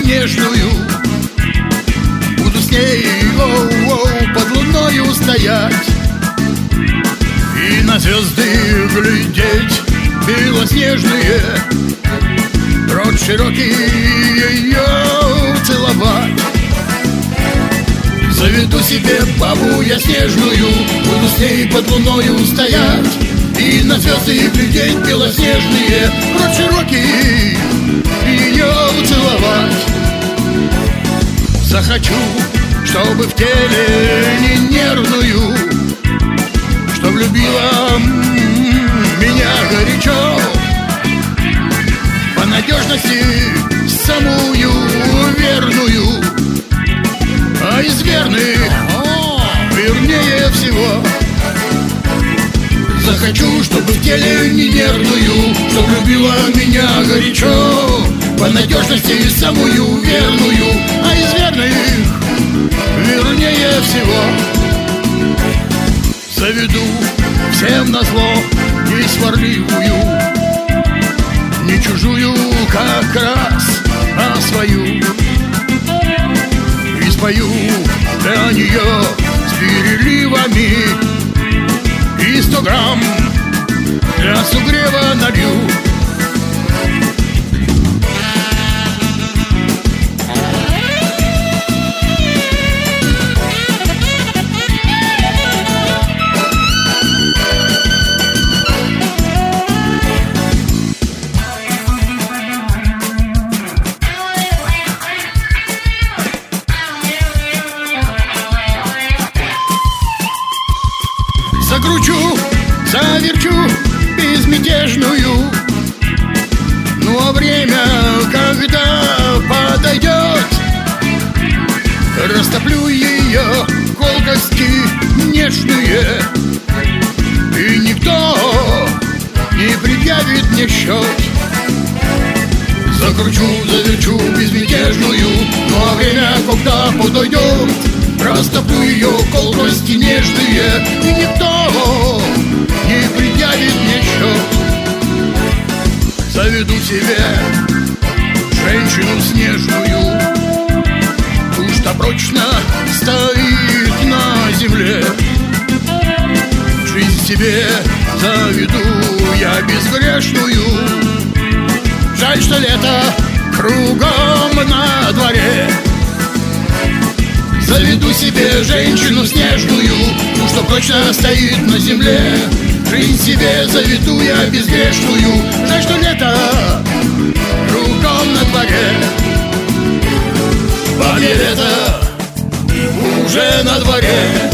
снежную. Буду с ней под луною стоять и на звезды глядеть белоснежные, рот широкий ее целовать. Заведу себе бабу я снежную, буду с ней под луною стоять и на звезды глядеть белоснежные, рот широкий ее целовать. Захочу, чтобы в теле не нервную, чтоб любила меня горячо, по надежности самую верную, а из верных вернее всего. Захочу, чтобы в теле не нервную, чтоб любила меня горячо, по надежности самую верную, а из верных вернее всего. Заведу всем назло не сварливую, не чужую как раз, а свою, и спою для нее с переливами, и 100 грамм для сугрева налью. Закручу, заверчу безмятежную, ну а время, когда подойдет, растоплю ее колкости нежные, и никто не предъявит мне счет. Закручу, заверчу безмятежную, ну а время, когда подойдет, растоплю ее колкости нежные, и никто не предъявит мне счет. Заведу себе женщину снежную, ту, что прочно стоит на земле. Жизнь себе заведу я безгрешную, жаль, что лето кругом на дворе. Заведу себе женщину снежную, ту, что прочно стоит на земле. Жизнь себе заведу я безгрешную, жаль, что лето кругом на дворе. Бабье лето уже на дворе.